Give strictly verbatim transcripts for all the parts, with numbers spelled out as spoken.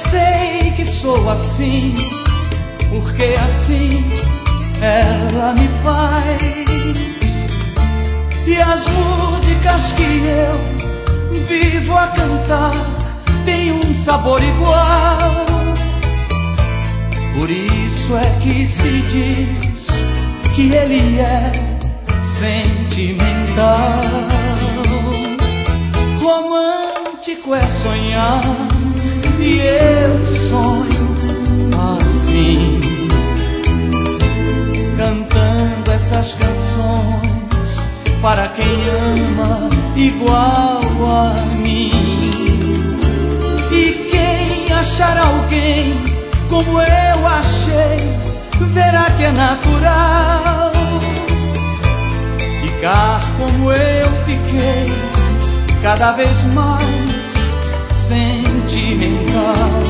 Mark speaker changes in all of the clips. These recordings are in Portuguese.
Speaker 1: sei que sou assim, porque assim ela me faz. E as músicas que eu vivo a cantar têm um sabor igual. Por isso é que se diz que ele é sentimental. Romântico é sonhar, e eu sonho assim, cantando essas canções para quem ama igual a mim. E quem achar alguém como eu achei, verá que é natural ficar como eu fiquei, cada vez mais sentimental.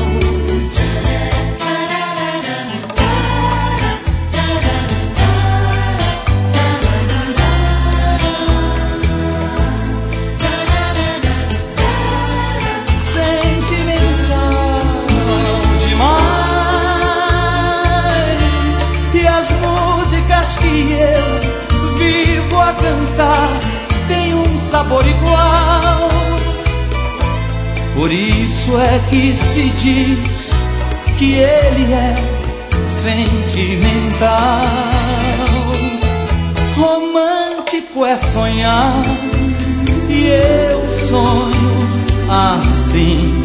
Speaker 1: Tem um sabor igual. Por isso é que se diz que ele é sentimental. Romântico é sonhar, e eu sonho assim,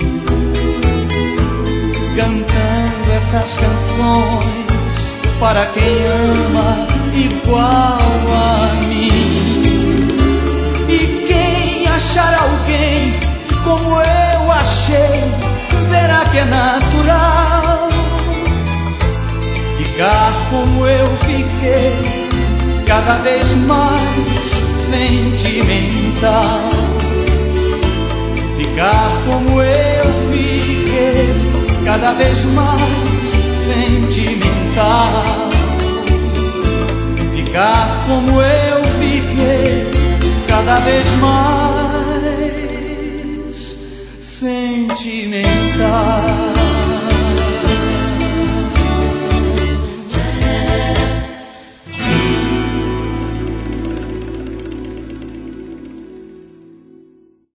Speaker 1: cantando essas canções para quem ama igual a mim. E quem achar alguém como eu achei, verá que é natural ficar como eu fiquei, cada vez mais sentimental. Ficar como eu fiquei, cada vez mais sentimental. Ficar como eu fiquei, cada vez mais sentimental.